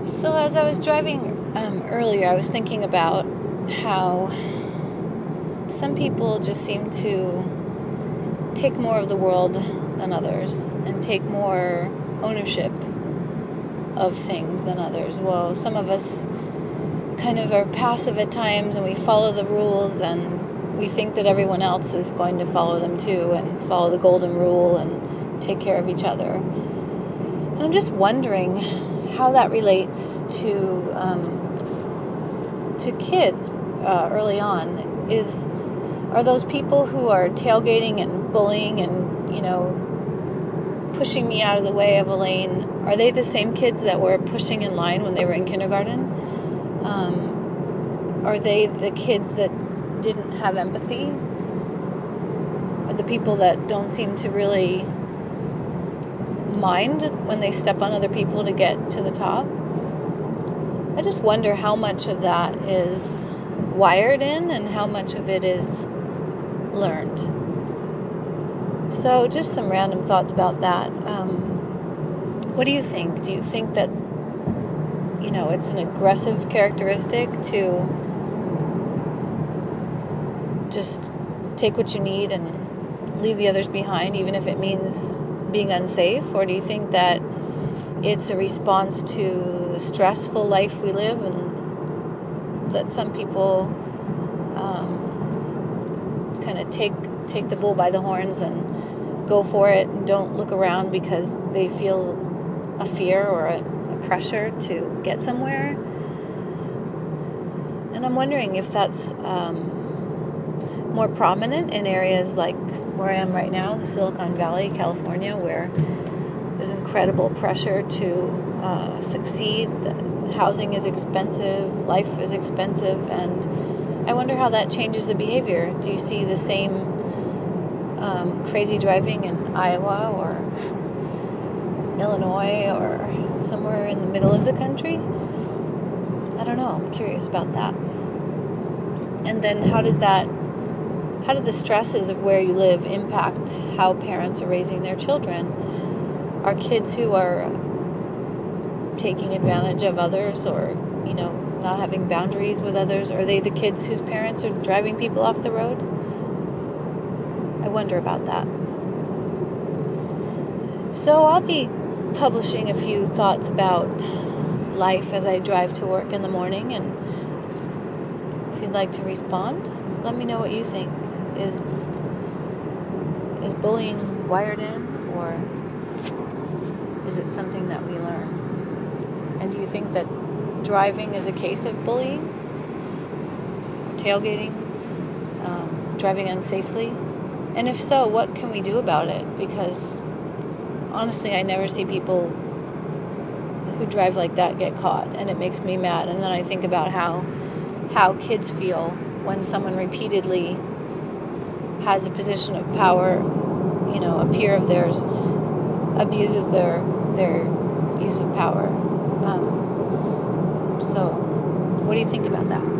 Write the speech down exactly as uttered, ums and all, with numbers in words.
So, as I was driving um, earlier, I was thinking about how some people just seem to take more of the world than others and take more ownership of things than others. Well, some of us kind of are passive at times and we follow the rules and we think that everyone else is going to follow them too and follow the golden rule and take care of each other. And I'm just wondering how that relates to um, to kids uh, early on. Is are those people who are tailgating and bullying and you know pushing me out of the way of a lane? Are they the same kids that were pushing in line when they were in kindergarten? Um, are they the kids that didn't have empathy? Are the people that don't seem to really mind when they step on other people to get to the top? I just wonder how much of that is wired in and how much of it is learned. So just some random thoughts about that. Um, what do you think? Do you think that, you know, it's an aggressive characteristic to just take what you need and leave the others behind, even if it means being unsafe? Or do you think that it's a response to the stressful life we live and that some people um, kind of take take the bull by the horns and go for it and don't look around because they feel a fear or a, a pressure to get somewhere? And I'm wondering if that's um, more prominent in areas like where I am right now, the Silicon Valley, California, where there's incredible pressure to uh, succeed. The housing is expensive, life is expensive, and I wonder how that changes the behavior. Do you see the same um, crazy driving in Iowa or Illinois or somewhere in the middle of the country? I don't know. I'm curious about that. And then how does that, how do the stresses of where you live impact how parents are raising their children? Are kids who are taking advantage of others or, you know, not having boundaries with others, are they the kids whose parents are driving people off the road? I wonder about that. So I'll be publishing a few thoughts about life as I drive to work in the morning, and if you'd like to respond, let me know what you think. Is is bullying wired in, or is it something that we learn? And do you think that driving is a case of bullying? Tailgating? Um, driving unsafely? And if so, what can we do about it? Because honestly, I never see people who drive like that get caught, and it makes me mad. And then I think about how how kids feel when someone repeatedly has a position of power, you know, a peer of theirs abuses their their use of power. Um, so, what do you think about that?